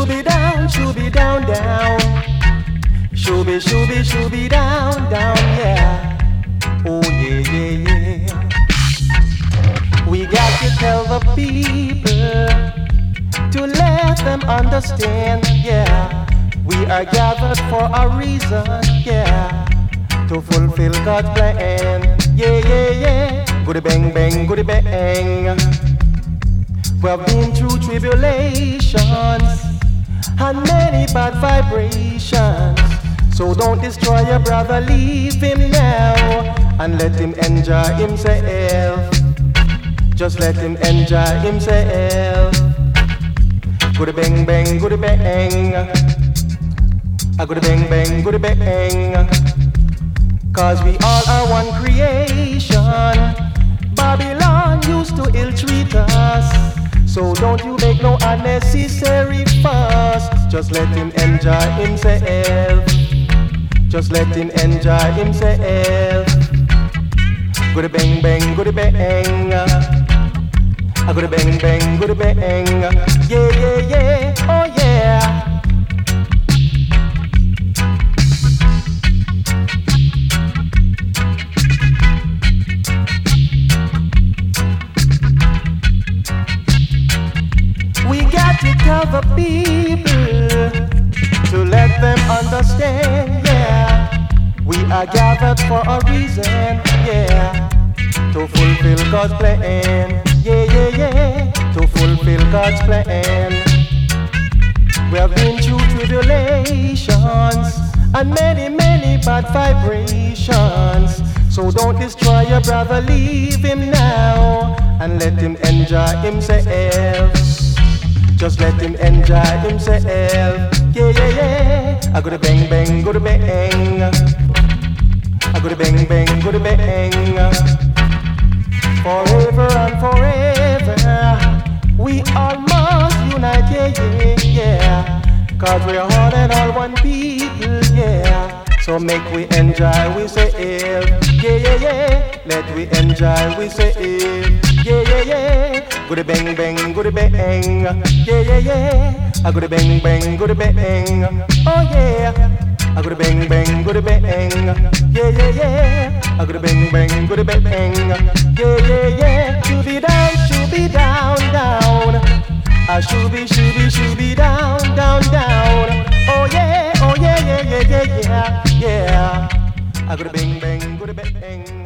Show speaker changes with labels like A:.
A: shooby down, down. Shooby, shooby, shooby down, down, yeah. Oh yeah, yeah, yeah. We got to tell the people to let them understand, yeah. We are gathered for a reason, yeah, to fulfill God's plan, yeah, yeah, yeah. Goody bang, bang, goody bang. We've been through tribulations and many bad vibrations. So don't destroy your brother, leave him now and let him enjoy himself. Just let him enjoy himself. Goody bang, bang, goody bang. A goody bang, bang, goody bang. Cause we all are one creation. Babylon used to ill-treat us. So don't you make no unnecessary fuss. Just let him enjoy himself. Just let him enjoy himself. Goody bang, bang, goody bang. A goody bang, bang, goody bang. Yeah, yeah, yeah, oh yeah. We got to tell the people to let them understand, yeah. We are gathered for a reason, yeah, to fulfill God's plan, yeah, yeah, yeah, to fulfill God's plan. We have been through tribulations and many, many bad vibrations. So don't destroy your brother, leave him now and let him enjoy himself. Just let him enjoy himself. Yeah, yeah, yeah. I gotta bang, bang, gotta bang. I gotta bang, bang, gotta bang. Forever and forever, we all must unite, yeah, yeah, yeah. Cause we're all and all one people, yeah. So make we enjoy, we say it. Yeah, yeah, yeah. Let we enjoy, we say it. Yeah, yeah, yeah. Goody bang, bang, goody bang. Yeah, yeah, yeah. I goody bang, bang, goody bang. Oh yeah. I goody bang, bang, goody bang. Yeah, yeah, yeah. I goody bang, bang, goody bang. Yeah, yeah, yeah. Shooby down, down. I shooby, shooby, shooby down, down, down. Oh yeah, yeah, yeah, yeah, yeah, yeah. Yeah. I goody bang, bang, goody bang.